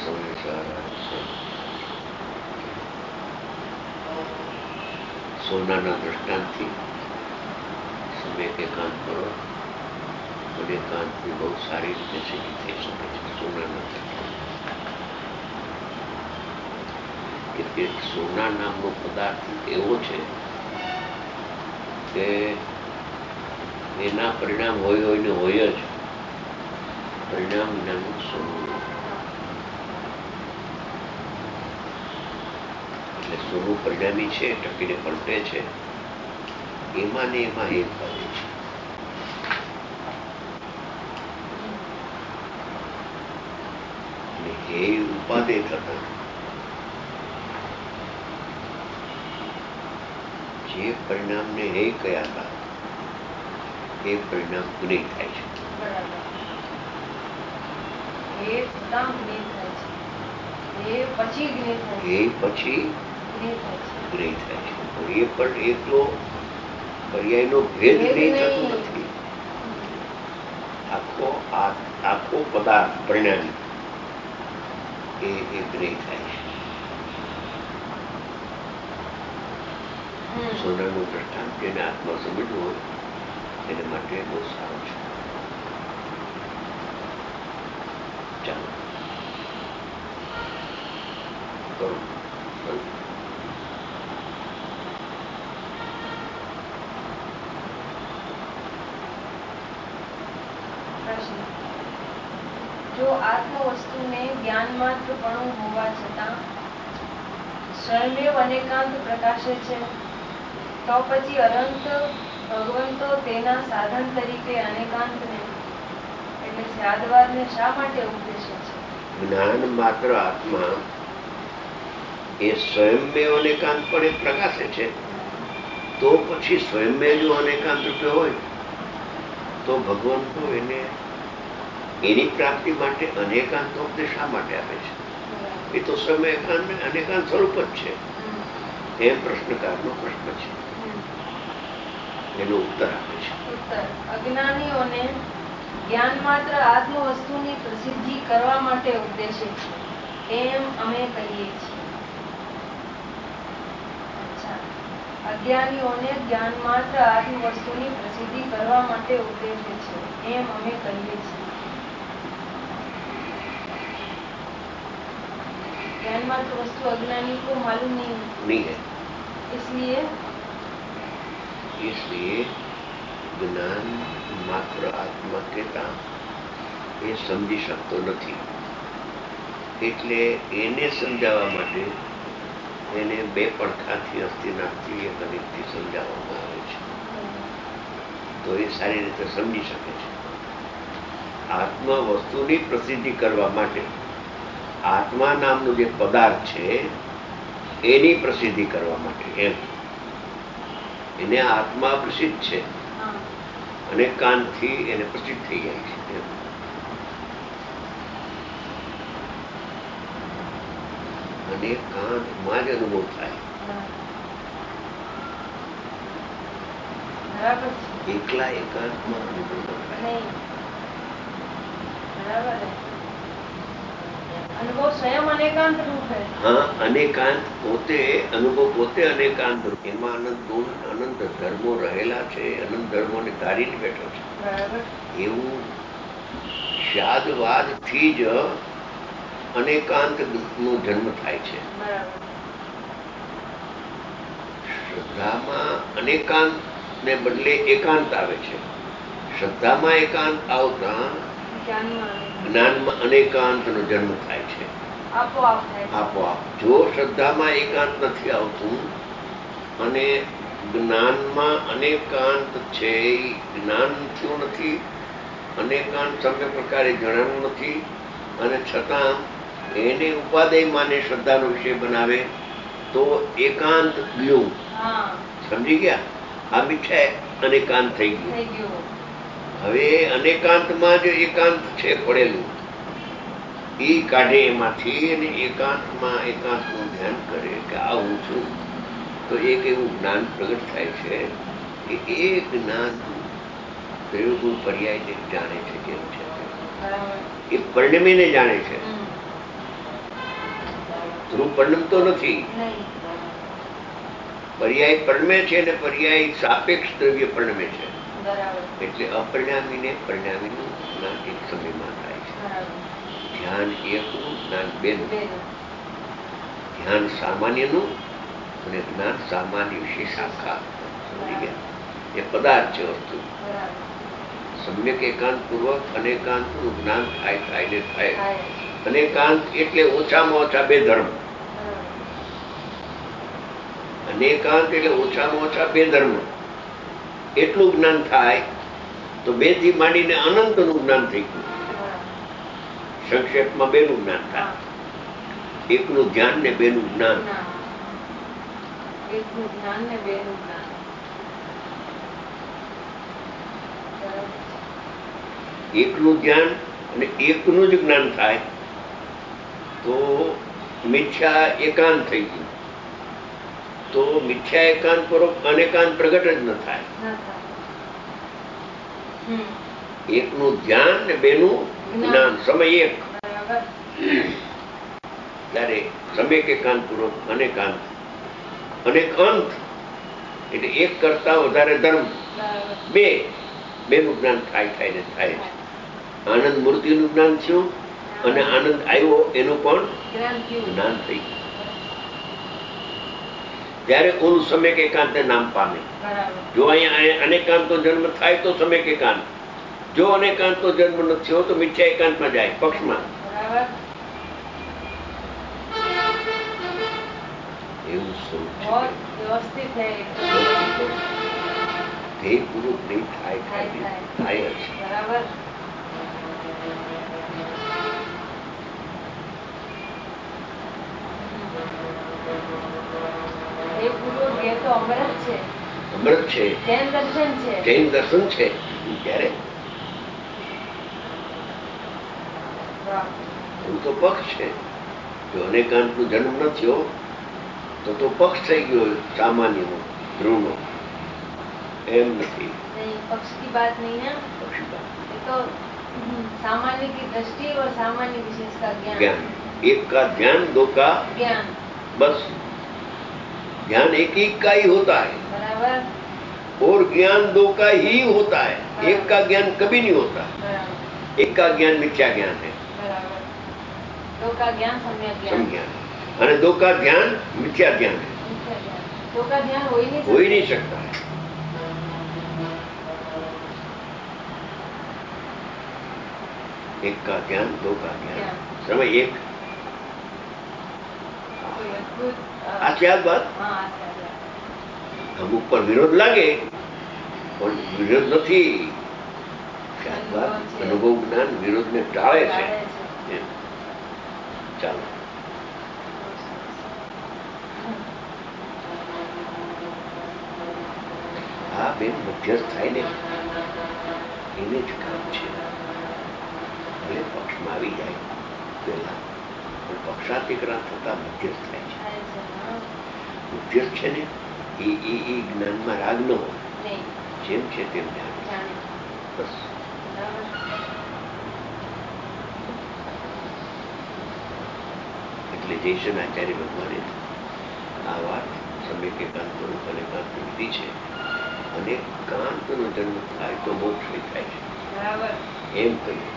સમય સારા સોનાના દ્રષ્ટાંતથી સમય એકાંત કરો અને એકાંતની બહુ સારી રીતે સિદ્ધિ થઈ શકે છે. સોનાના દ્રષ્ટાંત કે સોના નામનો પદાર્થ એવો છે કે એના પરિણામ હોય ને હોય જ. પરિણામ વિનાનું સોનું એટલે સોનું પરિણામી છે, ટકીને પલટે છે. એમાં ને એમાં એક આવે છે. એ ઉપાદેય થતા જે પરિણામને હે કયા હતા એ પરિણામ જ્ઞેય થાય છે. એ પછી જ્ઞેય થાય છે. એ પણ એકલો પર્યાયનો ભેદ જ્ઞેય થતો નથી. આખો પદાર્થ પરિણામી એ જ્ઞેય થાય છે. સોનાનું દ્રષ્ટાંત જેને આત્મા સમજવું હોય એના માટે બહુ સારું છે. ચાલો કરું. જો આત્મ વસ્તુને જ્ઞાન માત્રપણું હોવા છતાં સ્વયમેવ અનેકાંત પ્રકાશે છે, તો પછી અનંત ભગવંતો તેના સાધન તરીકે અનેકાંતને એટલે સ્યાદવાદને શા માટે ઉપદેશે છે? જ્ઞાન માત્ર આત્મા એ સ્વયંમેવ અનેકાંતપણે પ્રકાશે છે, તો પછી સ્વયંમેવ જો અનેકાંત રૂપે હોય તો ભગવંતો એને એની પ્રાપ્તિ માટે અનેકાંતોપદેશ શા માટે આપે છે? એ તો સ્વયં અનેકાંત સ્વરૂપ જ છે. એમ પ્રશ્નકારનો પ્રશ્ન છે. એનો ઉત્તર આપે છે. અજ્ઞાનીઓને જ્ઞાન માત્ર આત્મ વસ્તુની પ્રસિદ્ધિ કરવા માટે ઉપદેશે છે, એમ અમે કહીએ છીએ. અજ્ઞાનીઓને જ્ઞાન માત્ર આત્મ વસ્તુની પ્રસિદ્ધિ કરવા માટે ઉપદેશે છે, એમ અમે કહીએ છીએ. ज्ञान मात्र वस्तु अज्ञानी को मालूम नहीं है, इसलिए જ્ઞાન માત્ર આત્મા કહેતા એ સમજી શકતો નથી. એટલે એને સમજાવવા માટે એને બે પડખાથી અસ્થિનાથથી એક અનેકથી સમજાવવામાં આવે છે, તો એ સારી રીતે સમજી શકે છે. આત્મ વસ્તુની પ્રસિદ્ધિ કરવા માટે આત્મા નામનો જે પદાર્થ છે એની પ્રસિદ્ધિ કરવા માટે એમ એને આત્મા પ્રસિદ્ધ છે અને કાનથી એને પ્રસિદ્ધ થઈ જાય છે. અને કાંતમાં જ અનુભવ થાય. એકલા એકાંતમાં અનુભવ થાય. અનુભવ સ્વયં અનેકાંત રૂપ है. હા, અનેકાંત પોતે અનુભવ પોતે અનેકાંત રૂપ. એમાં અનંત ધર્મો રહેલા છે, અનંત ધર્મોને ધારીને બેઠો છે. એવું શાદવાદ થી જ અનેકાંત નો જન્મ થાય છે. શ્રદ્ધામાં અનેકાંત ને બદલે એકાંત આવે છે. શ્રદ્ધામાં એકાંત આવતા જ્ઞાનમાં અનેકાંત નો જન્મ થાય છે. આપોઆપ. જો શ્રદ્ધામાં એકાંત નથી આવતું અને જ્ઞાનમાં અનેકાંત છે, જ્ઞાન થયું નથી, અનેકાંત સમ્ય પ્રકારે જણાનું નથી, અને છતાં એને ઉપાદેય માને શ્રદ્ધાનો વિષય બનાવે તો એકાંત ગયું. સમજી ગયા? આ મીઠાઈ અનેકાંત થઈ ગયું. હવે અનેકાંતમાં જ એકાંત છે પડેલું, એ કાઢે એમાંથી અને એકાંતમાં એકાંતનું ધ્યાન કરે કે આ હું છું, તો એક એવું જ્ઞાન પ્રગટ થાય છે કે એ જ્ઞાન પ્રયોગો પર્યાયને જાણે છે. કેમ છે? એ પરિણમીને જાણે છે. ધ્રુવ પરિણમતો નથી. પર્યાય પરિણમે છે અને પર્યાય સાપેક્ષ દ્રવ્ય પરિણમે છે. એટલે અપરિણામીને પરિણામીનું જ્ઞાન એક સમયમાં થાય છે. ધ્યાન એકનું, જ્ઞાન બેનું. ધ્યાન સામાન્યનું અને જ્ઞાન સામાન્ય વિશે શાખા. સમજી ગયા? એ પદાર્થ છે વસ્તુ. સમ્યક એકાંત પૂર્વક અનેકાંતનું જ્ઞાન થાય ને થાય. અનેકાંત એટલે ઓછામાં ઓછા બે ધર્મ. અનેકાંત એટલે ઓછામાં ઓછા બે ધર્મ. એટલું જ્ઞાન થાય તો 2 થી માંડીને અનંતનું જ્ઞાન થઈ ગયું. સંક્ષેપમાં 2નું જ્ઞાન થાય. 1નું ધ્યાન ને 2નું જ્ઞાન. એકનું ધ્યાન અને એકનું જ જ્ઞાન થાય તો મિથ્યા એકાંત થઈ ગયું. તો મિથ્યા એકાંત પર અનેકાંત પ્રગટ જ ન થાય. એકનું ધ્યાન ને 2નું જ્ઞાન સમય એક. ત્યારે સમ્યક એકાંત પૂર્વક અનેકાંત. અનેકાંત એટલે એક કરતા વધારે ધર્મ. 2નું જ્ઞાન થાય ને થાય છે. આનંદ મૂર્તિનું જ્ઞાન થયું અને આનંદ આવ્યો એનું પણ જ્ઞાન થઈ ગયું. ત્યારે ઓલું સમ્યક એકાંત નામ પામે. જો અહીંયા અનેકાંત નો જન્મ થાય તો સમ્યક એકાંત. જો અનેકાંત નો જન્મ નથી થયો તો મિથ્યા એકાંતમાં જાય, પક્ષમાં. એવું સ્વરૂપ છે. ધ્યેય પૂરું નહીં થાય જ. અમૃત છે, જૈન દર્શન છે. ત્યારે એવું તો પક્ષ છે. જો અનેકાંત નો જન્મ ન થયો તો પક્ષ થઈ ગયો સામાન્યનો, ધ્રુવનો. એમ નથી. पक्ष की बात नहीं है, पक्षी बात तो सामान्य की दृष्टि और सामान्य विशेष का ज्ञान. एक का ध्यान, 2 का ज्ञान. बस ध्यान एक का ही होता है. बराबर. और ज्ञान 2 का ही होता है. एक का ज्ञान कभी नहीं होता. एक का ज्ञान मिथ्या ज्ञान है. 2 का ज्ञान सम्यक ज्ञान. और 2 का ध्यान मिथ्या ज्ञान है. 2 का ध्यान हो ही नहीं सकता है. एक का ज्ञान, 2 का ज्ञान. समय एक. આ બાત અમુક પર વિરોધ લાગે પણ વિરોધ નથી. અનુભવ જ્ઞાન વિરોધને ટાળે છે. ચાલો આ બેન મધ્યસ્થ થાય ને એને જ કામ છે. ભલે પક્ષમાં આવી જાય પેલા પણ પક્ષાતિક્રમણ થતા મધ્યસ્થ થાય છે. મધ્યસ્થ છે ને એ જ્ઞાનમાં રાગ ન હોય. જેમ છે તેમ જાણે. બસ એટલે જયસન આચાર્ય ભગવાને આ વાત સમ્યક એકાંત સ્વરૂપ અનેકાંત વિધિ છે. અને કાંતનો જન્મ થાય તો મોક્ષ થાય છે એમ કહ્યું.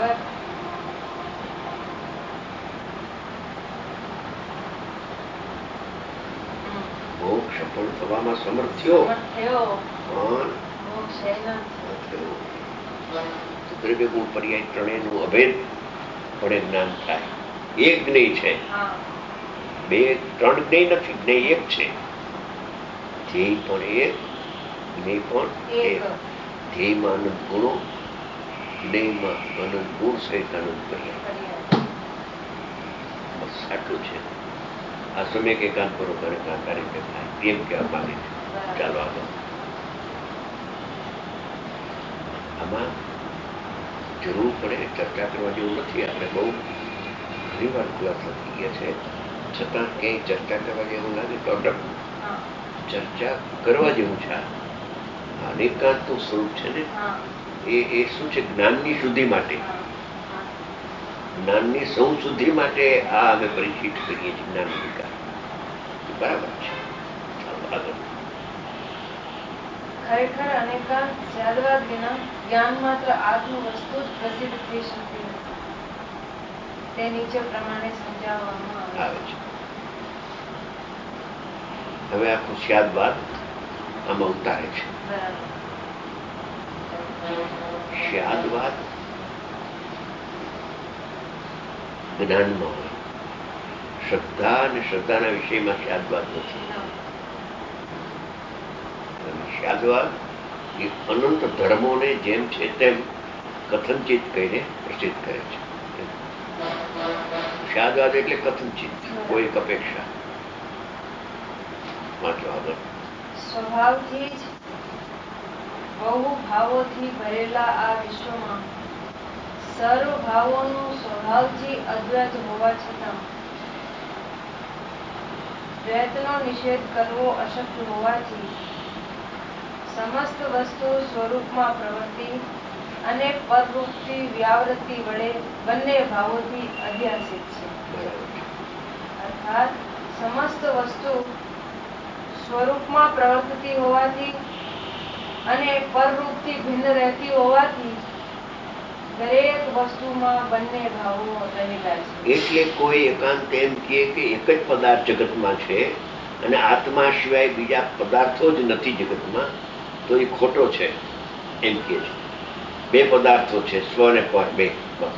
મોક્ષ સફળ થવામાં સમર્થ થયો પણ દ્રવ્ય ગુણ પર્યાય ત્રણેયનું અભેદ પડે જ્ઞાન થાય. એક જ્ઞેય છે, 2 3 જ્ઞેય નથી. જ્ઞેય એક છે. ધ્યેય પણ એક, જ્ઞેય પણ એક. ધ્યેયમાં અનંત ગુણો, જ્ઞેયમાં અનંત ગુણ સહિત અનંત પર્યાય. બસ આટલું છે. આ સમ્યક એકાંત પૂર્વક અનેકાંત આ રીતે થાય એમ કહેવા માંગે છે. ચાલો આગળ. આમાં જરૂર પડે ચર્ચા કરવા જેવું નથી. આપણે બહુ ઘણી વાર ખુલાસા થઈ ગયા છે, છતાં ક્યાંય ચર્ચા કરવા જેવું લાગે તો ચર્ચા કરવા જેવું છે. અનેકાંતનું સ્વરૂપ છે ને એ શું છે? જ્ઞાનની શુદ્ધિ માટે. જ્ઞાનની સંશુદ્ધિ માટે આ અમે પરિચિત કરીએ છીએ જ્ઞાન અધિકાર. બરાબર છે. ચાલો આગળ. ખરેખર અનેકાંત સ્યાદવાદ વિના જ્ઞાન માત્ર આત્મ વસ્તુ જ પ્રસિદ્ધ થઈ શકતી નથી. તે નીચે પ્રમાણે સમજાવવામાં આવે છે. હવે આખો સ્યાદવાદ આમાં ઉતારે છે. સ્યાદવાદ જ્ઞાનમાં હોય, શ્રદ્ધા અને શ્રદ્ધાના વિષયમાં સ્યાદવાદ નથી. સ્યાદવાદ એ અનંત ધર્મોને જેમ છે તેમ કથનચિત કહીને પ્રસિદ્ધ કરે છે. સ્યાદવાદ એટલે કથનચિત, કોઈ એક અપેક્ષા. વાંચો આગળ. સ્વભાવથી જ બહુ ભાવોથી ભરેલા આ વિશ્વમાં સર્વ ભાવોનું સ્વભાવથી અદ્વૈત હોવા છતાં દ્વૈતનો નિષેધ કરવો અશક્ય હોવાથી સમસ્ત વસ્તુ સ્વરૂપમાં પ્રવૃત્તિ અને પરવૃત્તિ વ્યાવૃત્તિ વડે બંને ભાવોથી અધ્યાસિત છે. અર્થાત સમસ્ત વસ્તુ સ્વરૂપમાં પ્રવર્તતી હોવાથી અને પરરૂપથી ભિન્ન રહેતી હોવાથી દરેક વસ્તુમાં બંને ભાવો રહેલા છે. એટલે કોઈ એકાંત એમ કહે કે એક જ પદાર્થ જગતમાં છે અને આત્મા સિવાય બીજા પદાર્થો જ નથી જગતમાં, તો એ ખોટો છે એમ કહે છે. બે પદાર્થો છે, સ્વ અને પર, બે. બસ.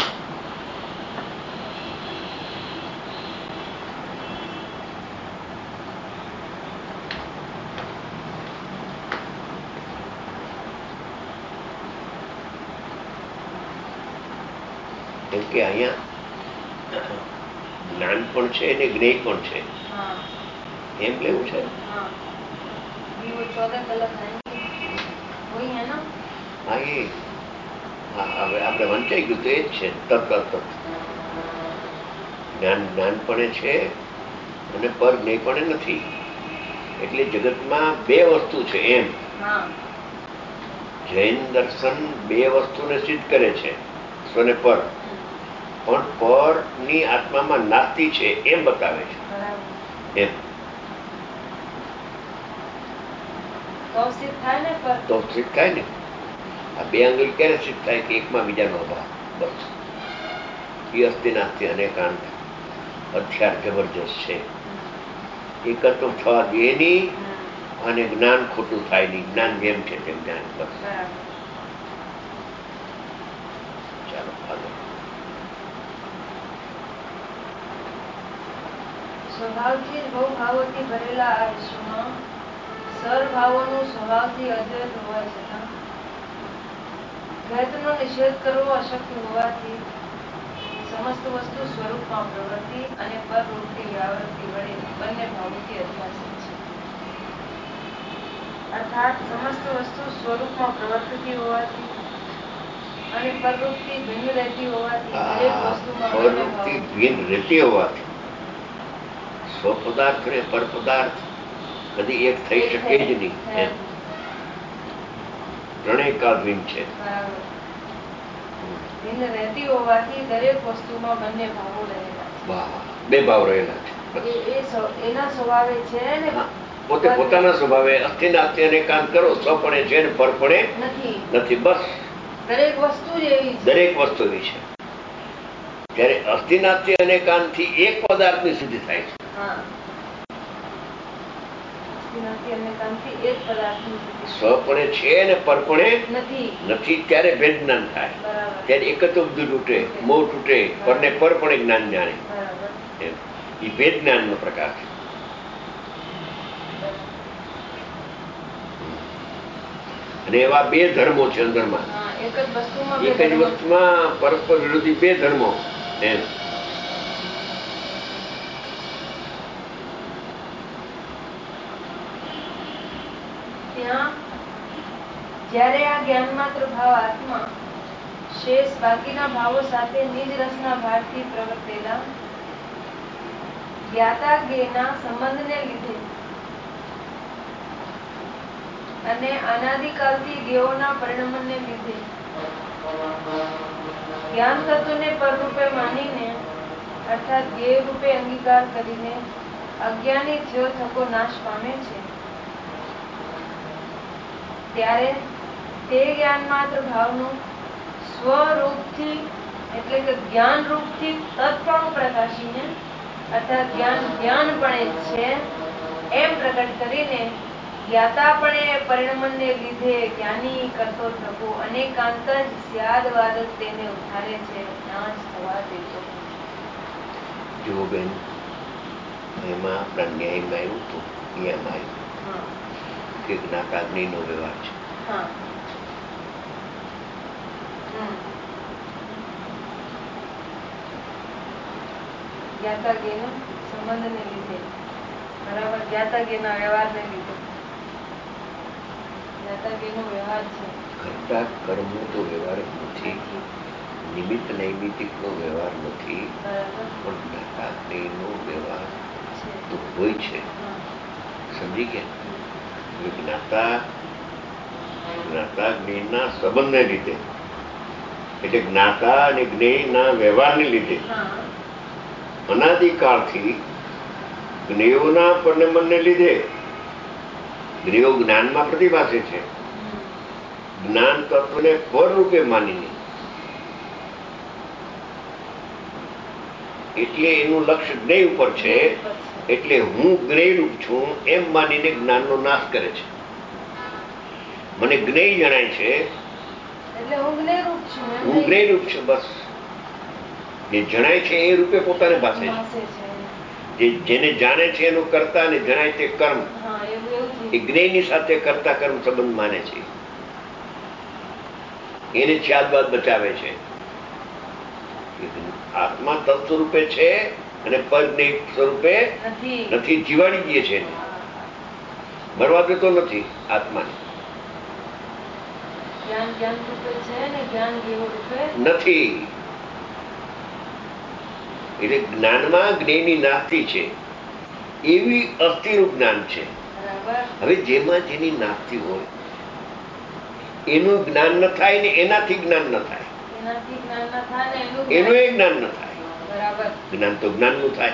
કેમ કે અહીંયા જ્ઞાન પણ છે અને જ્ઞેય પણ છે એમ લેવું છે. હા, એ હવે આપણે વંચાઈ ગયું તો એ જ છે. તત જ્ઞાન પણ છે અને પર જ્ઞેય પણ નથી. એટલે જગતમાં બે વસ્તુ છે એમ. જૈન દર્શન બે વસ્તુને સિદ્ધ કરે છે, સ્વને પર, પણ પરની આત્મામાં નાસ્તિ છે એમ બતાવે છે. એમ તો સિદ્ધ થાય ને. આ બે આંગળી ક્યારે સિદ્ધ થાય કે એકમાં બીજાનો અભાવ. બસ. એ અસ્થિ નાસ્તિ અનેકાંત અધ્યાર જબરજસ્ત છે. એકત્વ થવા દે નહીં અને જ્ઞાન ખોટું થાય નહીં. જ્ઞાન જેમ છે તેમ જ્ઞાન. બસ. ચાલો આગળ. સ્વભાવથી બહુ ભાવોથી ભરેલા આ વિશ્વમાં સર્વભાવોનું સ્વભાવથી અદ્વૈત હોવા છતાં દ્વૈતનો નિષેધ કરવો અશક્ય હોવાથી સમસ્ત વસ્તુ સ્વરૂપમાં પ્રવૃત્તિ અને પરવૃત્તિ વ્યાવૃત્તિ વડે બંને ભાવોથી અધ્યાસિત છે. અર્થાત સમસ્ત વસ્તુ સ્વરૂપમાં પ્રવર્તતી હોવાથી અને પરવૃત્તિ ભિન્ન રહેતી હોવાથી દરેક વસ્તુમાં પ્રવૃત્તિ ભિન્ન રહેતી હોવાથી સ્વપદાર્થ અને પરપદાર્થ કદી એક થઈ શકે જ નહીં. ત્રણેય કાળભિન્ન છે. ભિન્ન રહેતી હોવાથી દરેક વસ્તુમાં બંને ભાવો રહેલા છે. બે ભાવ રહેલા છે. એના સ્વભાવે છે ને, પોતે પોતાના સ્વભાવે અસ્થિ નાસ્તિ અને કાંત કરો, સ્વપણે છે ને પરપણે નથી. બસ. દરેક વસ્તુ જ એવી છે. દરેક વસ્તુ એવી છે. ત્યારે અસ્થિ નાસ્તિ અને કાંત થી એક પદાર્થની સિદ્ધિ થાય છે. સ્વપણે છે ને પરપણે નથી. ત્યારે ભેદ જ્ઞાન થાય. ત્યારે એકત્વ બુદ્ધિ તૂટે, મોહ તૂટે, પરને પરપણે જ્ઞાન જાણે. એ ભેદ જ્ઞાન નો પ્રકાર છે. અને એવા બે ધર્મો છે અંદરમાં. એક જ વસ્તુમાં પરસ્પર વિરોધી બે ધર્મો. એમ જ્યારે આ જ્ઞાન માત્ર ભાવ આત્મા શેષ બાકીના ભાવો સાથે નિજ રસના ભારથી પ્રવર્તેલા જ્ઞાતા જ્ઞેયના સંબંધને લીધે અને અનાદિકાલથી જ્ઞેયોના પરિણમને લીધે જ્ઞાન તત્વને પરરૂપે માનીને અર્થાત ધ્યેય રૂપે અંગીકાર કરીને અજ્ઞાની થયો થકો નાશ પામે છે, ત્યારે તે જ્ઞાન માત્ર ભાવનું સ્વરૂપથી એટલે કે જ્ઞાન રૂપથી તત્પણું પ્રકાશીને અર્થાત જ્ઞાનપણે છે એમ પ્રગટ કરીને જ્ઞાતાપણે પરિણમને લીધે જ્ઞાની કરતો થકો અનેકાંત જ સ્યાદવાદ તેને ઉદ્ધારે છે, નાશ થવા દેતો. જો બેન એમાં આપણા ન્યાયમાં એવું તો નિયમ આવ્યું કે જ્ઞાતાગ્નિનો વ્યવહાર છે. જ્ઞાતાજ્ઞના સંબંધને લીધે બરાબર, જ્ઞાતાજ્ઞના વ્યવહારને લીધે જ્ઞાતાજ્ઞનો વ્યવહાર છે. કરતા કર્મનો તો વ્યવહાર નથી, નિમિત્ત નૈમિતિકનો વ્યવહાર નથી, પણ જ્ઞાતાગ્નિનો વ્યવહાર તો હોય છે. સમજી ગયા? જ્ઞાતા જ્ઞેયના સંબંધને લીધે એટલે જ્ઞાતા અને જ્ઞેયના વ્યવહારને લીધે અનાદિકાળથી જ્ઞેયોના પરિણમને લીધે જ્ઞેયો જ્ઞાનમાં પ્રતિભાસે છે. જ્ઞાન તત્વને પર રૂપે માનીને એટલે એનું લક્ષ્ય જ્ઞેય ઉપર છે, એટલે હું જ્ઞેય રૂપ છું એમ માનીને જ્ઞાનનો નાશ કરે છે. મને જ્ઞેય જણાય છે એટલે હું જ્ઞેય રૂપ છું. બસ જે જણાય છે એ રૂપે પોતાને ભાષે છે. જેને જાણે છે એનું કર્તા અને જણાય તે કર્મ, એ જ્ઞેયની સાથે કર્તા કર્મ સંબંધ માને છે, એને છ્યાદબાદ બચાવે છે. આત્મા તત્વ સ્વરૂપે છે અને પદ સ્વરૂપે નથી, જીવાડી દે છે, મરવા દેતો નથી આત્માને. નથી એટલે જ્ઞાનમાં જ્ઞેયની નાસ્તી છે એવી અસ્થિરૂપ જ્ઞાન છે. હવે જેમાં જેની નાસ્તી હોય એનું જ્ઞાન ન થાય ને એનાથી જ્ઞાન ન થાય, એનું એ જ્ઞાન ન થાય. જ્ઞાન તો જ્ઞાન નું થાય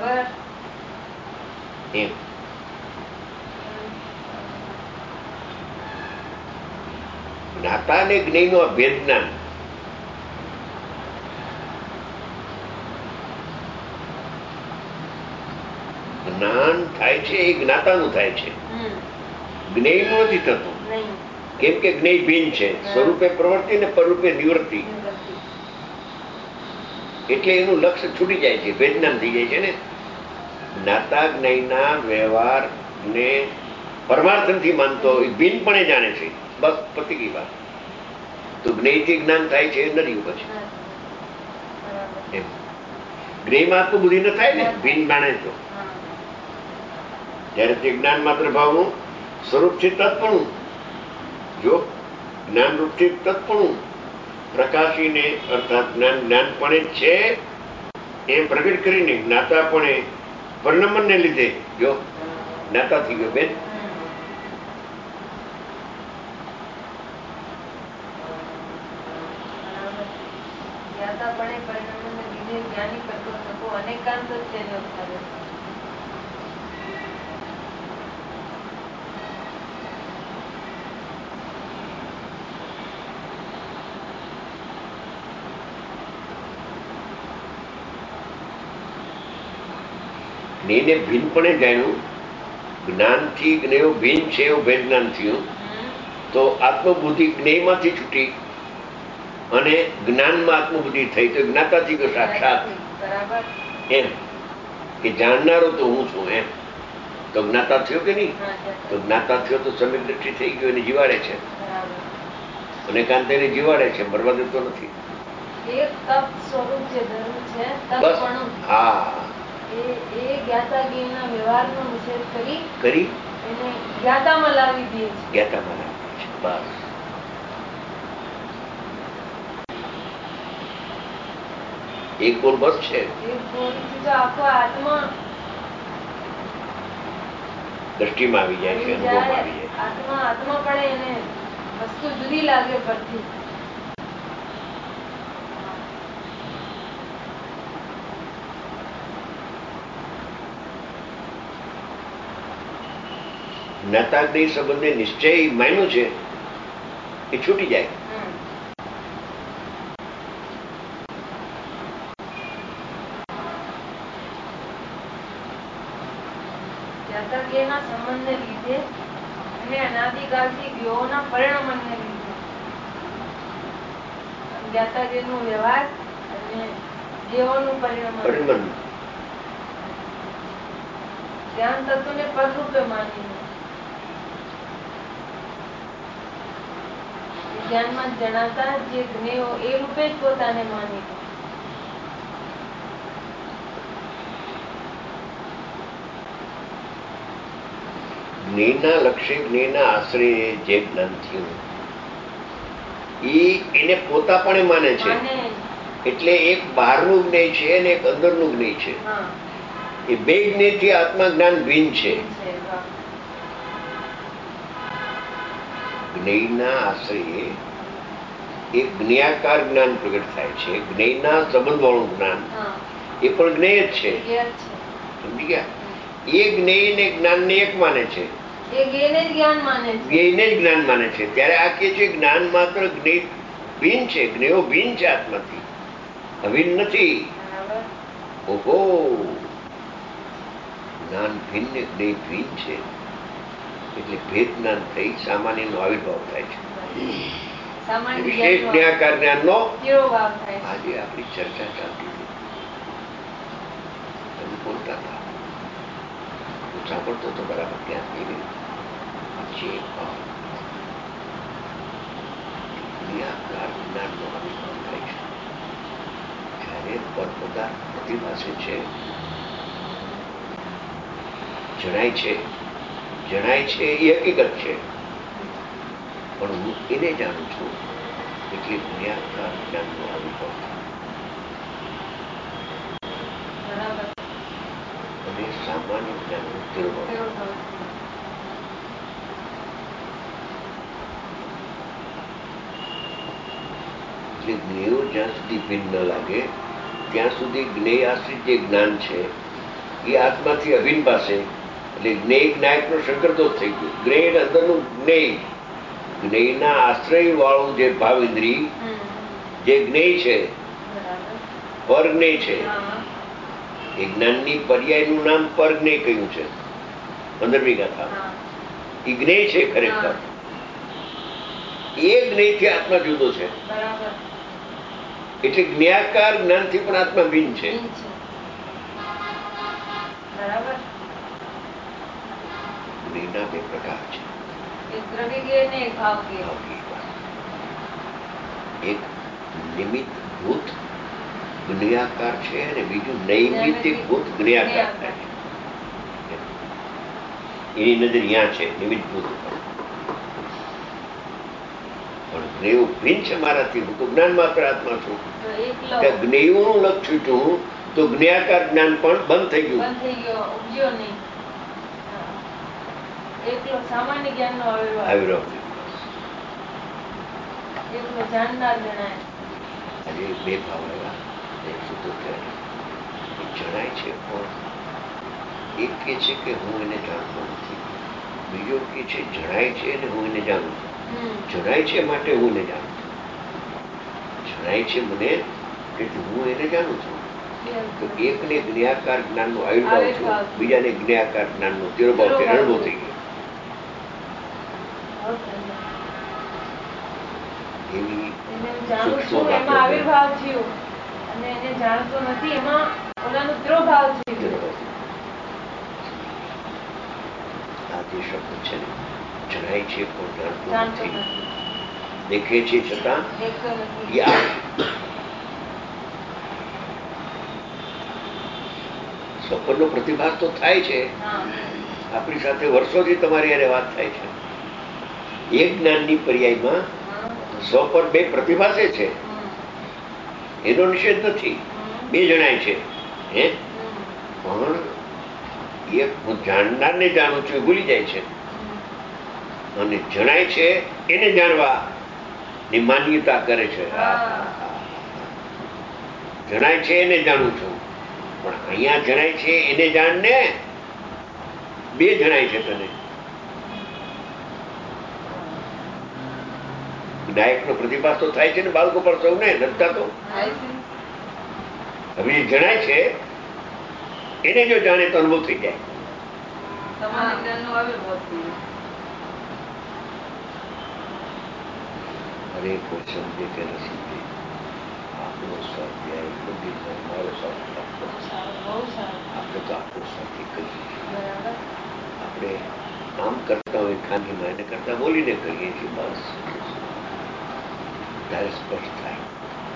એમ. જ્ઞાતા અને જ્ઞેયનો અભેદ જ્ઞાન જ્ઞાન થાય છે એ જ્ઞાતાનું થાય છે, જ્ઞેયનું નથી થતું. કેમ કે જ્ઞેય ભિન્ન છે, સ્વરૂપે પ્રવૃત્તિ ને પરરૂપે નિવૃત્તિ, એટલે એનું લક્ષ્ય છૂટી જાય છે, ભેદજ્ઞાન થઈ જાય છે ને. જ્ઞાતા જ્ઞેયના વ્યવહાર ને પરમાર્થ નથી માનતો, ભિન્નપણે જાણે છે, બસ પતી ગઈ વાત. તો જ્ઞેયથી જ્ઞાન થાય છે નથી પછી એમ. જ્ઞેયમાં આત્મબુદ્ધિ ન થાય ને, ભિન્ન જાણે તો. જયારે તે જ્ઞાન માત્ર ભાવનું સ્વરૂપ છે તત્પણું, જો જ્ઞાન રૂપથી તત્પણું પ્રકાશીને અર્થાત જ્ઞાનપણે છે એમ પ્રગટ કરીને જ્ઞાતાપણે પરિણમને લીધે જો જ્ઞાતા થઈ ગયો બેન. જ્ઞાતાપણે પરિણમને લીધે જ્ઞાની કરતો થકો અનેકાંત જ તેને ઉતારે. જ્ઞેયને ભિન્નપણે જાણ્યું, જ્ઞાનથી જ્ઞેયો ભિન્ન છે એવું ભેદ જ્ઞાન થયું, તો આત્મબુદ્ધિ જ્ઞેયમાંથી છૂટી અને જ્ઞાનમાં આત્મબુદ્ધિ થઈ તો જ્ઞાતાથી ગયો સાક્ષાત એમ કે જાણનારો તો હું છું એમ. તો જ્ઞાતા થયો કે નહીં? તો જ્ઞાતા થયો તો સમ્યક દ્રષ્ટિ થઈ ગયો, એને જીવાડે છે અને કાંત એને જીવાડે છે, મરવા દેતો નથી. બસ હા, એ જ્ઞાતા જ્ઞેયના વ્યવહારનો નિષેધ કરી એને જ્ઞાતામાં લાવી દે છે. જ્ઞાતામાં લાવી દે છે, બસ. એક બોલ બસ છે. આખો આત્મા દ્રષ્ટિમાં આવી જાય છે, અનુભવમાં આવી જાય. આત્મા પડે એને વસ્તુ જુદી લાગે પરથી. જ્ઞાતાગ્નિ સંબંધે નિશ્ચય માન્યું છે એ છૂટી જાય. જ્ઞાતાગ્નિના સંબંધને લીધે અને અનાદિકાળથી વ્યવહારના પરિણમને લીધે જ્ઞાતાગ્નિનો વ્યવહાર અને વ્યવહારનું પરિણમન જ્ઞાન તત્વને પરરૂપે માનીને જ્ઞાનમાં જણાતા જે જ્ઞેયો એ રૂપે જ પોતાને માની જ્ઞેયના લક્ષ્ય જ્ઞેયના આશ્રય જે જ્ઞાન થયું એને પોતાપણે માને છે. એટલે એક બહારનું જ્ઞેય છે અને એક અંદરનું જ્ઞેય છે. એ બે જ્ઞેયથી આત્મા જ્ઞાન ભિન્ન છે. જ્ઞેયના આશ્રયે એક જ્ઞેયાકાર જ્ઞાન પ્રગટ થાય છે. જ્ઞેયના સંબંધવાળું જ્ઞાન એ પણ જ્ઞેય જ છે. સમજી ગયા? એ જ્ઞેય ને જ્ઞાન ને એક માને છે, જ્ઞેયને જ જ્ઞાન માને છે. ત્યારે આ કે છે જ્ઞાન માત્ર જ્ઞેય ભિન્ન છે, જ્ઞેયો ભિન્ન છે, આત્માથી અભિન્ન નથી. ઓહો, જ્ઞાન ભિન્ન ને જ્ઞેય ભિન્ન છે એટલે ભેદ જ્ઞાન થઈ સામાન્ય નો આવિર્ભાવ થાય છે. વિશેષ જ્ઞાકાર જ્ઞાન નો આજે આપણી ચર્ચા ચાલતી હતી. તમે બોલતા હતા, હું સાંભળતો તો બરાબર ત્યાં થઈ ગયું. જ્ઞાકાર જ્ઞાન નો આવિર્ભાવ થાય છે જ્યારે પરપદાર્થ પ્રતિભાસે છે, જણાય છે. જણાય છે એ હકીકત છે, પણ હું એને જાણું છું એટલે જ્ઞાકાર જ્ઞાન નો આવિર્ભાવ અને સામાન્ય જ્ઞાન નો તિરોભાવ. એટલે જ્ઞેયો જ્યાં સુધી ભિન્ન ન લાગે ત્યાં સુધી જ્ઞેય આશ્રિત જે જ્ઞાન છે એ આત્માથી અભિન્ન પાસે. એટલે જ્ઞેય જ્ઞાયક નો શંકરદોષ થઈ ગયો. જ્ઞેય અંદરનું જ્ઞેય, જ્ઞેયના આશ્રય વાળું જે ભાવ ઇન્દ્રિય જે જ્ઞેય છે, પર જ્ઞેય છે, એ જ્ઞાનની પર્યાયનું નામ પર જ્ઞેય કહ્યું છે 15મી ગાથામાં. એ જ્ઞેય છે ખરેખર. એ જ્ઞેયથી આત્મા જુદો છે. એટલે જ્ઞાકાર જ્ઞાનથી પણ આત્મા ભિન્ન છે. જ્ઞેયના બે પ્રકાર છે. એક નિમિત્ત ભૂત જ્ઞેયાકાર છે અને બીજું નૈમિત્તિક ભૂત જ્ઞેયાકાર છે. એની નજર અહીંયા છે નિમિત્ત ભૂત ઉપર. પણ જ્ઞેયો ભિન્ન છે મારાથી. હું તો જ્ઞાન માત્ર આત્મા છું. જ્ઞેયોનું લક્ષ છૂટ્યું તો જ્ઞેયાકાર જ્ઞાન પણ બંધ થઈ ગયું. સામાન્ય જ્ઞાન નો આવિર્ભાવ. આજે બે ભાવ આવ્યા. એક સૂત્ર જણાય છે પણ એક કે છે કે હું એને જાણતો નથી, બીજો કે છે જણાય છે અને હું એને જાણું છું. જણાય છે માટે હું એને જાણું છું. જણાય છે મને એટલે હું એને જાણું છું. તો એકને જ્ઞેયાકાર જ્ઞાન નો આવિર્ભાવ થયો, બીજાને જ્ઞેયાકાર જ્ઞાન નો તિરોભાવ થઈ અનુભવ થઈ ગયો. એવી આવિર્ભાવ થયો અને એને જાણતો નથી, એમાં ઓલાનો તિરોભાવ થયો. આ જે શબ્દ છે ને, જણાય છે પણ જાણતો નથી, દેખે છે છતાં સ્વપ્નનો પ્રતિભાસ તો થાય છે. આપણી સાથે વર્ષોથી તમારી યારે વાત થાય છે. એક જ્ઞાનની પર્યાયમાં સ્વપર બે પ્રતિભાસે છે, એનો નિષેધ નથી. બે જણાય છે. પણ એક હું જાણનારને જાણું છું એ ભૂલી જાય છે, અને જણાય છે એને જાણવા ની માન્યતા કરે છે. જણાય છે એને જાણું છું, પણ અહીંયા જણાય છે એને જાણને બે જણાય છે તને. નાયકનો પ્રતિભાસ તો થાય છે ને બાળકો પર સૌને નથી થતો. હવે જે જણાય છે એને જો જાણે તો અનુભવ થઈ જાય. અરે કોઈ સમજે કે ન સમજે, આપણો સ્વાધ્યાય બધી મારો આપણે તો આપણો સ્વાધ્યાય કરીએ છીએ. આપણે આમ કરતા હોય ખાનગીમાં એને કરતા બોલીને કરીએ છીએ. બસ ત્યારે સ્પષ્ટ થાય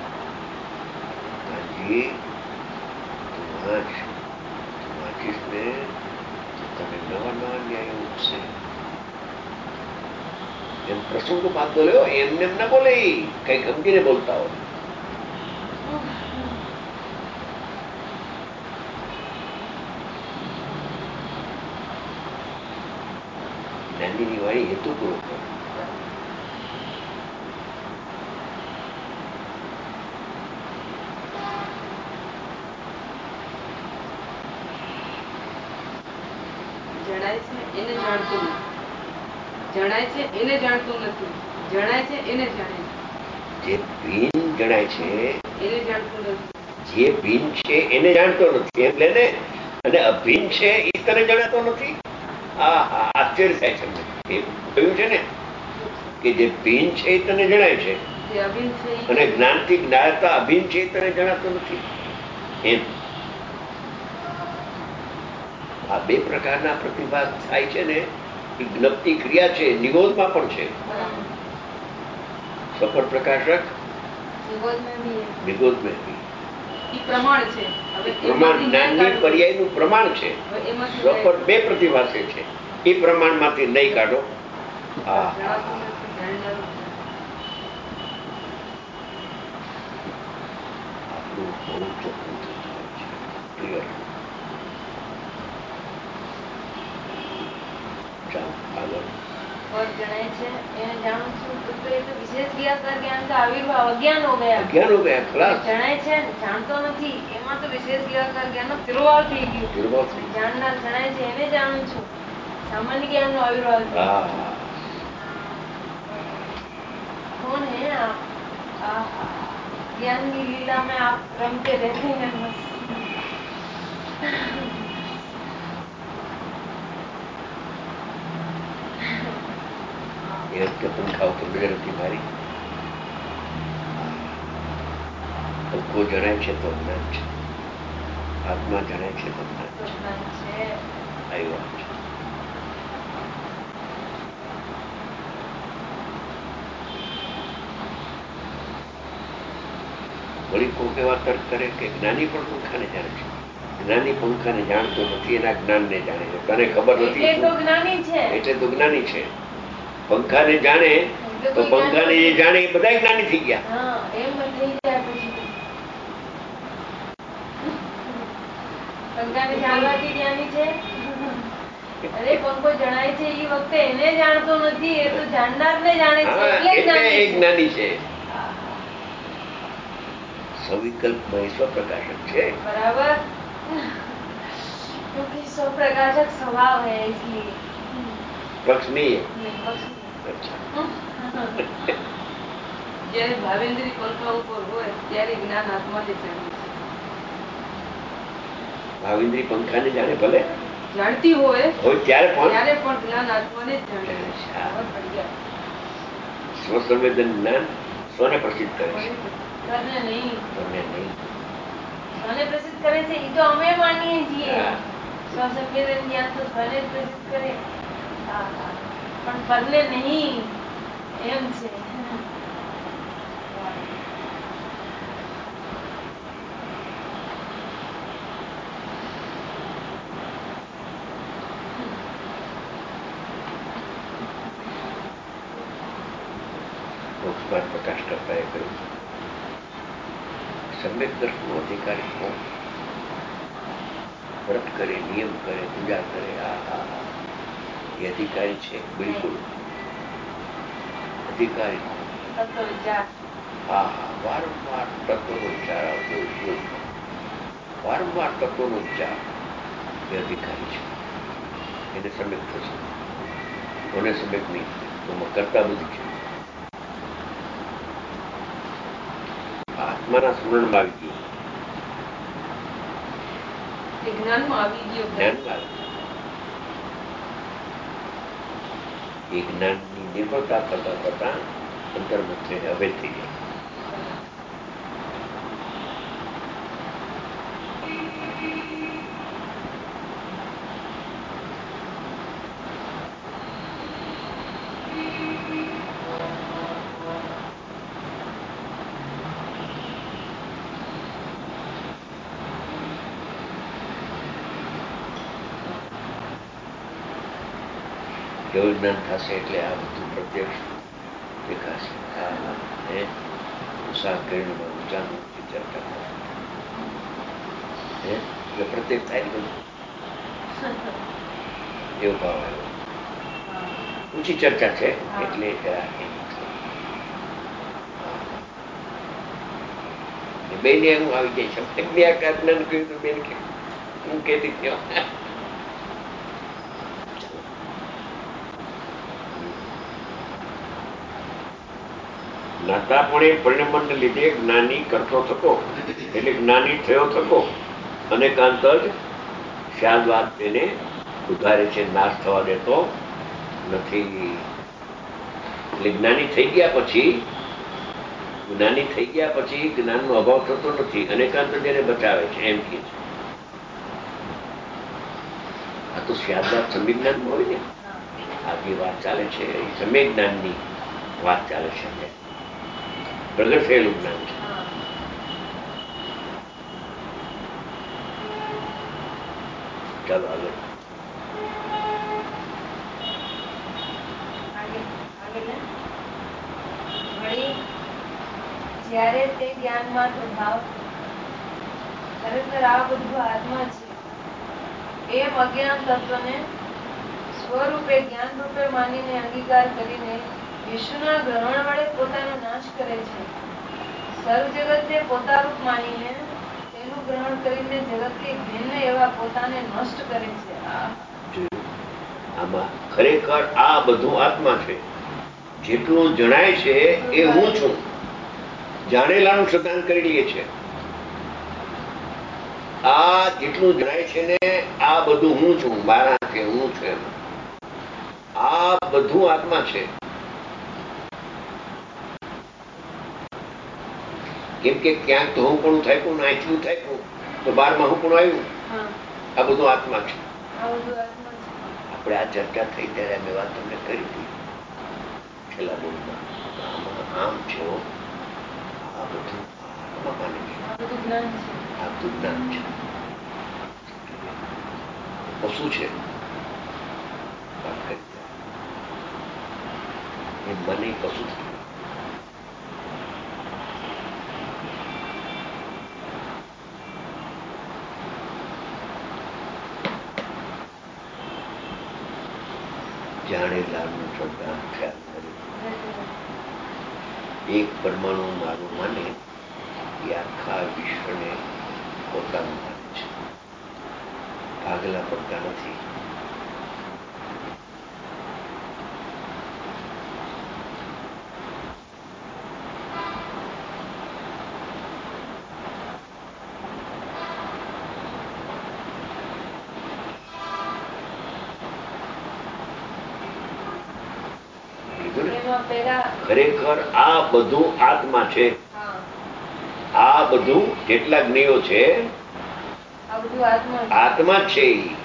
કાનજી તું વાંચીશ ને તને નવા નવા ન્યાયો ઉઠશે. એમ પ્રસંગોપાત બોલ્યો, એમને એમ ના બોલે, કઈક સમજીને બોલતા હોય. જ્ઞાનીની વાણી હેતુ પૂરો કરો. જણાય છે એને જાણતું નથી, જણાય છે એને જાણતું નથી, જણાય છે એને જાણે છે. જે ભીન જણાય છે એને જાણતું નથી, જે ભીન છે એને જાણતો નથી એટલે ને, અને અભિન્ન છે એ તને જણાતો નથી. આશ્ચર્ય થાય છે. એ કહ્યું છે ને કે જે ભીન છે એ તને જણાય છે અને જ્ઞાનથી જ્ઞાતા અભિન્ન છે એ તને જણાતો નથી. એમ આ બે પ્રકારના પ્રતિભાસ થાય છે ને, એ જ્ઞપ્તિ ક્રિયા છે, નિગોદમાં પણ છે. સફળ પ્રકાશક નિગોદ મેં પ્રમાણ છે, પ્રમાણ જ્ઞાનની પર્યાયનું પ્રમાણ છે. સફળ બે પ્રતિભાસે છે, એ પ્રમાણમાંથી નહીં કાઢો. આપણું બહુ ચોખ્ખું થતું હોય છે. ક્લિયર. ચાલો આગળ जनाए छे એને જાણું છું તો એ તો વિશેષ ક્રિયાકાર જ્ઞાન का आविर्भाव अज्ञान हो गया खलास જણાય છે જાણતો નથી એમાં તો વિશેષ ક્રિયાકાર જ્ઞાનનો तिरुभाव થઈ ગયું. જાણનાર જણાય છે એને જાણું છું, सामान्य ज्ञान નો आविर्भाव. कौन है आप? ज्ञान की लीला में आप रमते रहते हैं बस. पंखा ઉપર નજર હતી મારી. પંખો જણાય છે તો જ્ઞાન છે, આત્મા જણાય છે તો જ્ઞાન છે. આવી વાત છે. વળી કોઈ એવા તર્ક કરે કે જ્ઞાની પણ પંખાને જાણે છે. જ્ઞાની પંખાને જાણતો નથી, એના જ્ઞાનને જાણે છે. તને ખબર નથી એટલે તો જ્ઞાની છે. પંખાને જાણે તો પંખાને જે જાણે એ બધા જ્ઞાની થઈ ગયા. પંખાને જાણવાથી જ્ઞાની છે. અરે પંખો જણાય છે એ વખતે એને જાણતો નથી, એ તો જાણનારને જાણે છે એટલે જ્ઞાની છે. સવિકલ્પમય સ્વપ્રકાશક છે. बराबर, क्योंकि स्वप्रकाशक स्वभाव है इसलिए. पक्ष नहीं है. अच्छा. જ્યારે ભાવેન્દ્રી પંખા ઉપર હોય ત્યારે જ્ઞાન આત્માને જાણે છે. ભાવેન્દ્રી પંખાને જાણે ભલે જાણતી હોય ત્યારે પણ જ્ઞાન આત્માને જ જાણે છે. સ્વસંવેદન જ્ઞાન સ્વને પ્રસિદ્ધ કરે છે. તને નહીં સ્વને પ્રસિદ્ધ કરે છે. એ તો અમે માનીએ છીએ. સ્વસંવેદન જ્ઞાન તો સ્વને પ્રસિદ્ધ કરે, પણ પરને નહીં. એમ છે. પ્રકાશ કરતા એ કહ્યું સમ્યક દર્શનનો અધિકારી કોણ? વ્રત કરે, નિયમ કરે, પૂજા કરે, એ અધિકારી છે? બિલકુલ અધિકારી. વારંવાર તત્વનો ઉચ્ચાર આવતો હોય, વારંવાર તત્વનો ઉચ્ચાર, એ અધિકારી છે. એને સમ્યક થશે, કોને સમ્યક નહીં થાય. કરતા બધી છે. આત્માના સ્મરણમાં આવી ગયું, જ્ઞાનમાં આવી ગયું. જ્ઞાનમાં એ જ્ઞાનની નિર્ભરતા થતા થતા અંતર્મુખ થઈને અભેદ થઈ જાય. કેવું જ્ઞાન થશે એટલે આ બધું પ્રત્યક્ષ દેખાશે. ઉષા કિરણમાં ઊંચાનું ચર્ચા એટલે પ્રત્યેક થાય બધું એવો ભાવ આવ્યો. ઊંચી ચર્ચા છે એટલે બેને હું આવી જાય છે. મેં આ જ્ઞાન કહ્યું તો બેન હું કહેતી હતી જ્ઞાતાપણે પરિણમને લીધે જ્ઞાની કરતો થકો એટલે જ્ઞાની થયો થકો અને કાંત જ શાદવાદ તેને ઉધારે છે, નાશ થવા દેતો નથી. એટલે જ્ઞાની થઈ ગયા પછી જ્ઞાનનો અભાવ થતો નથી, અનેકાંત તેને બચાવે છે એમ કે છે. આ તો શાદવાદ સમ્યક જ્ઞાનમાં હોય ને, આ જે વાત ચાલે છે એ સમ્યક જ્ઞાનની વાત ચાલે છે, પ્રગટ થયેલું જ્ઞાન છે. ચાલો આગળ. જ્યારે તે જ્ઞાનમાં ભાવ ખરેખર આ બધું આત્મા છે એમ અજ્ઞાન તત્વને સ્વરૂપે જ્ઞાન રૂપે માનીને અંગીકાર કરીને વિશ્વના ગ્રહણ વડે પોતાનો નાશ કરે છે. સર્વ જગતને પોતારૂપ માનીને તેનું ગ્રહણ કરીને જગતથી ભિન્ન એવા પોતાને નષ્ટ કરે છે. આમાં ખરેખર આ બધું આત્મા છે. જેટલું જણાય છે એ હું છું. જાણેલાનું સિદ્ધાંત કરી લઈએ છે. આ જેટલું જણાય છે ને આ બધું હું છું, મારા છે, હું છે, આ બધું આત્મા છે. કેમ કે ક્યાંક તો હું પણ થાય પણ આટલું થાય પણ તો 12માં હું પણ આવ્યું. આ બધું આત્મા છે. આપણે આ ચર્ચા થઈ ત્યારે અમે વાત તમને કરી હતી છેલ્લા બોલમાં. આમ છે, આ બધું આત્મા માને છે, આ બધું જ્ઞાન છે. પશુ છે વાત કરી એ મને પશુ જાણેલાનું શ્રદ્ધા ખ્યાલ કરે. એક પરમાણુ મારું માને એ આખા વિશ્વને પોતાનું માને છે. ભાગલા પડતા નથી. ખરેખર આ બધું આત્મા છે. આ બધું કેટલા જ્ઞેયો છે આત્મા છે.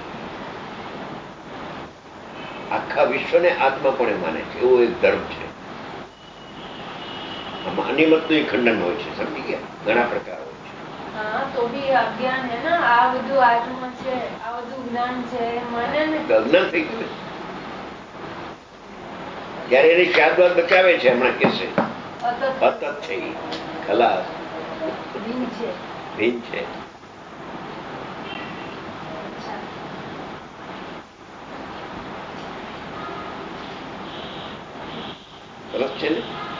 આખા વિશ્વને આત્મા પણ માને છે એવો એક ધર્મ છે. આમાં અનિમતનું ખંડન હોય છે. સમજી ગયા? ઘણા પ્રકાર હોય છે. તો ભી અજ્ઞાન હે ના, આ બધું આત્મા છે, આ બધું જ્ઞાન છે, મને અજ્ઞાન થઈ ગયું. ત્યારે એની શાદવાદ બચાવે છે. હમણાં કેસે અતત છે, ખલાસ ભીન છે. સરસ છે ને?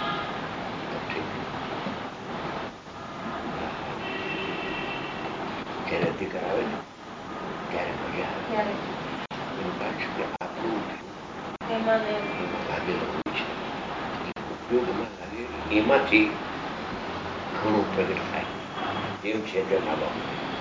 જયારે અધિકાર આવે ને ત્યારે મજા આવે. એનું કારણ કે આપણું એમાં લાગેલો હોય છે. ઉપયોગમાં લાગે એમાંથી ઘણું પ્રગટ થાય, જેમ છે તેમ આવવા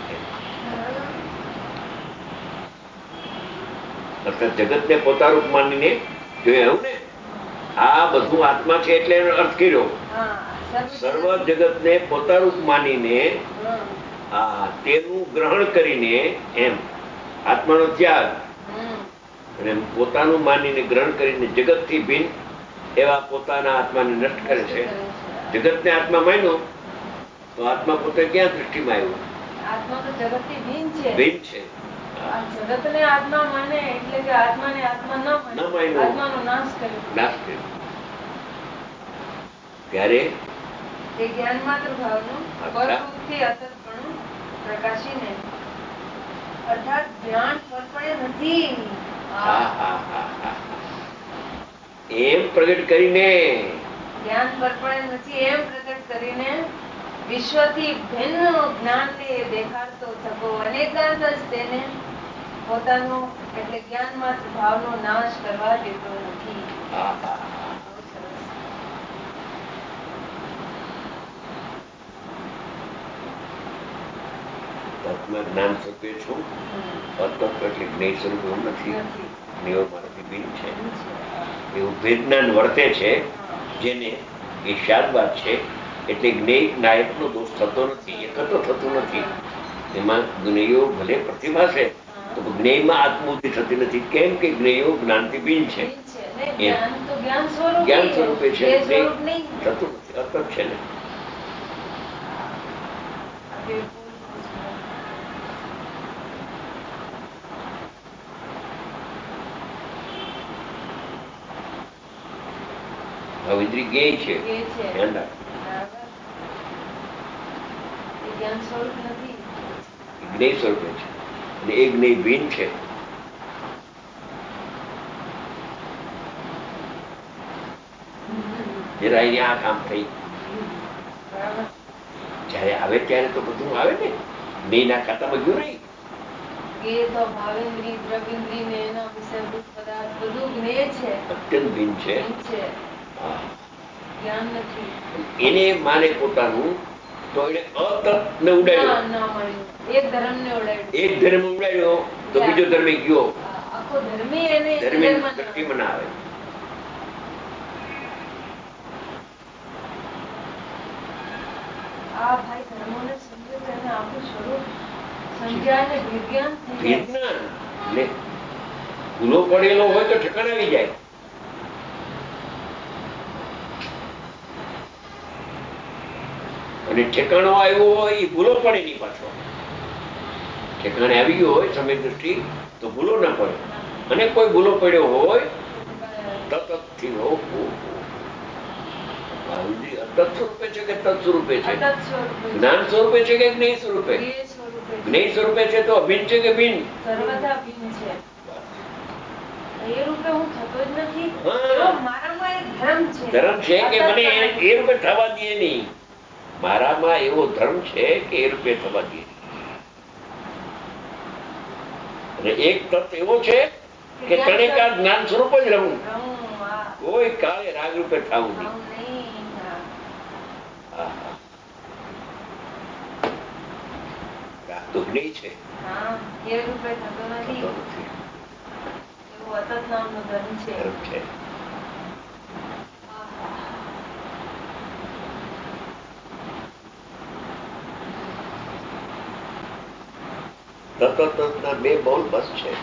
અર્થાત જગતને પોતારૂપ માનીને જોયું ને, આ બધું આત્મા છે એટલે એનો અર્થ કર્યો. સર્વ જગતને પોતારૂપ માનીને તેનું ગ્રહણ કરીને, એમ આત્માનો ત્યાગ અને પોતાનું માનીને ગ્રહણ કરીને જગતથી ભિન્ન એવા પોતાના આત્માને નષ્ટ કરે છે. જગતને આત્મા માન્યો તો આત્મા પોતે ક્યાં દૃષ્ટિમાં આવ્યો? આત્મા તો જગતથી ભિન્ન છે. ભિન્ન છે. જગતને આત્મા માને એટલે કે આત્માને આત્મા ન માન્યો, આત્માનો નાશ કર્યો. ત્યારે તે જ્ઞાન માત્ર ભાવનું પરરૂપથી અતતપણું પ્રકાશીને, અર્થાત જ્ઞાન પરપણે નથી એમ પ્રગટ કરીને, જ્ઞાન પરપણે નથી એમ પ્રગટ કરીને વિશ્વથી ભિન્ન જ્ઞાનને દેખાડતો થકો અનેકાંત જ તેને પોતાનો એટલે જ્ઞાન માત્ર ભાવનો નાશ કરવા દેતો નથી. જ્ઞાન સ્વરૂપે છું, અતત્વ એટલે જ્ઞેય સ્વરૂપ એવું નથી. જ્ઞેયો મારાથી ભિન્ન છે એવું ભેદજ્ઞાન વર્તે છે, જેને એ શાદવાદ છે. એટલે જ્ઞેય નાયકનો દોષ થતો નથી, એકત્ર થતું નથી. એમાં જ્ઞેયો ભલે પ્રતિભાસે તો જ્ઞેયમાં આત્મબુદ્ધિ થતી નથી. કેમ કે જ્ઞેયો જ્ઞાનથી ભિન્ન છે, જ્ઞાન સ્વરૂપે છે, થતું નથી, અતત છે ને. ઇન્દ્રિય જ્ઞેય છે, ધ્યાન રાખ. જ્ઞેય સ્વરૂપે છે અને એ જ્ઞેય ભિન્ન છે. જરા અહીંયા આ કામ થઈ જયારે આવે ત્યારે તો બધું આવે ને, જ્ઞેયના ખાતામાં ગયું નહીં. અત્યંત ભિન્ન છે. એને માને પોતાનું તો એને અતત ને ઉડાડ્યો, એક ધર્મ ઉડાડ્યો તો બીજો ધર્મ ગયો, ધર્મી દ્રષ્ટિમાં ના આવે. ભૂલો પડેલો હોય તો ઠેકાણે આવી જાય. અને ઠેકાણો આવ્યો હોય એ ભૂલો પડે નહીં. પાછો ઠેકાણે આવી ગયો હોય સમય દ્રષ્ટિ તો ભૂલો ના પડે. અને કોઈ ભૂલો પડ્યો હોય તત્થી અતત સ્વરૂપે છે કે તત્ સ્વરૂપે છે, જ્ઞાન સ્વરૂપે છે કે જ્ઞેય સ્વરૂપે? જ્ઞેય સ્વરૂપે છે તો અભિન્ન છે કે ભિન્ન? ધર્મ છે કે મને એ રૂપે થવા દે નહીં. મારામાં એવો ધર્મ છે કે એ રૂપે થવા દે. અને એક તત્વ એવો છે કે ત્રણે કાળ જ્ઞાન સ્વરૂપ જ રહું, કોઈ કાળે રાગ રૂપે થવું નહીં. રાગ તો જ્ઞેય છે, ધર્મ છે. તત્વના બે બોલ બસ છે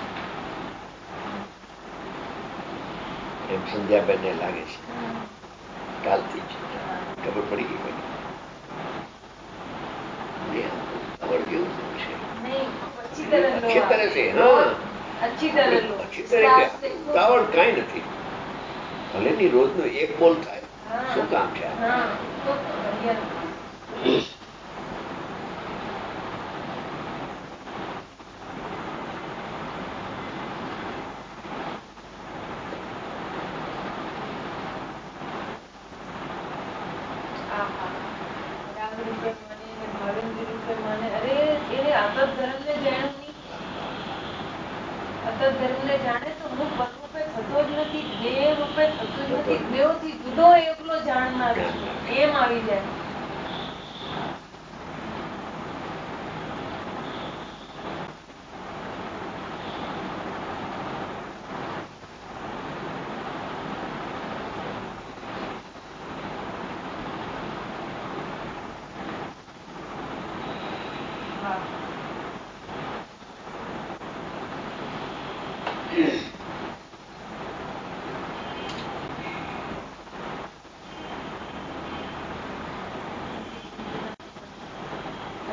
એમ સંધ્યાબેનને લાગે છે. કાલથી જ ખબર પડી ગઈ. ઉતાવળ કઈ નથી. ભલે ની રોજ નો એક બોલ થાય, શું કામ છે?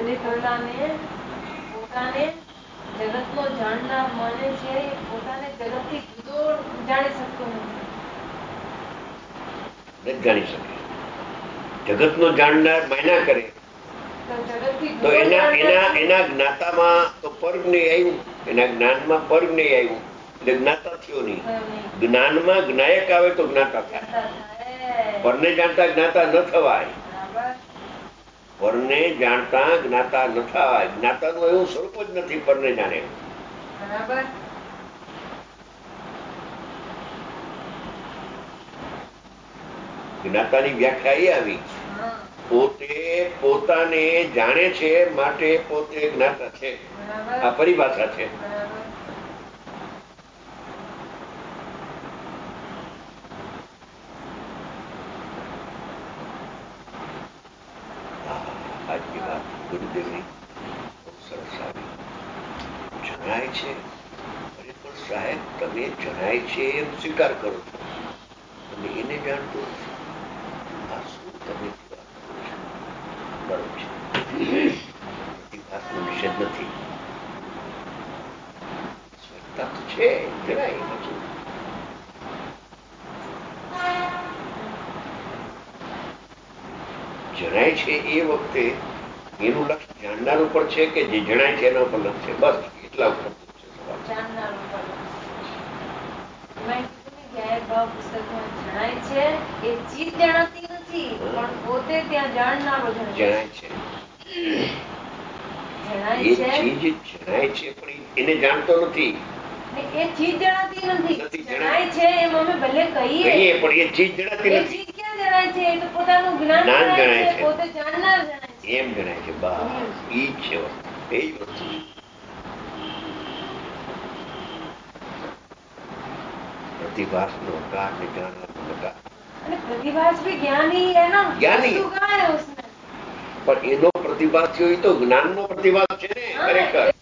શ્રી કૃષ્ણને પોતાને જગતનો જાણનાર માને છે, પોતાને જગતથી જુદો જાણી શકતો નથી જાણી શકે. જગતનો જાણનાર માન્યા કરે તો એના જ્ઞાતામાં તો પર્ગ નહીં આવ્યું, એના જ્ઞાનમાં પર્ગ નહીં આવ્યું એટલે જ્ઞાતા થયો નહીં. જ્ઞાનમાં જ્ઞાયક આવે તો જ્ઞાતા થાય. પરને જાણતા જ્ઞાતા ન થવાય. પરને જાણતા જ્ઞાતા ન થવાય. જ્ઞાતાનું એવું સ્વરૂપ જ નથી પરને જાણે. જ્ઞાતાની વ્યાખ્યા એ આવી, પોતે પોતાને જાણે છે માટે પોતે જ્ઞાતા છે. આ પરિભાષા છે. આજની વાત ગુરુદેવની બહુ સરસ આવી. જણાય છે અરે પણ સાહેબ તમે જણાય છે એમ સ્વીકાર કરો છો, તમે એને જાણતો નથી. આ શું તમે બરોબર છે. પ્રતિભાસનો નિષેધ નથી. સ્વચ્છતા તો છે, જણાય બધું. જણાય છે એ વખતે એનું લક્ષ જાણનાર ઉપર છે કે જે જણાય છે એના ઉપર લક્ષ છે? બસ એટલા ઉપર જણાય છે એ ચીજ જણાતી નથી, પણ પોતે ત્યાં જાણનારો જણાય છે. એ ચીજ જણાય છે પણ એને જાણતો નથી. એ ચીજ જણાતી નથી. જણાય છે એમ અમે ભલે કહીએ પણ એ ચીજ જણાતી નથી. ક્યાં જણાય છે? એ તો પોતાનું જ્ઞાન જણાય છે, પોતે જાણનાર જણાય છે. એમ જણાય છે. બસ ઈ જ છે, એ જ વસ્તુ. प्रतिभास नो का निजान लगा અને प्रतिभास भी ज्ञानी है ना, ज्ञानी वस्तु कहाँ है उसमें? पर एनो प्रतिभास थयो ઈ તો જ્ઞાનનો प्रतिभास છે ને ખરેખર.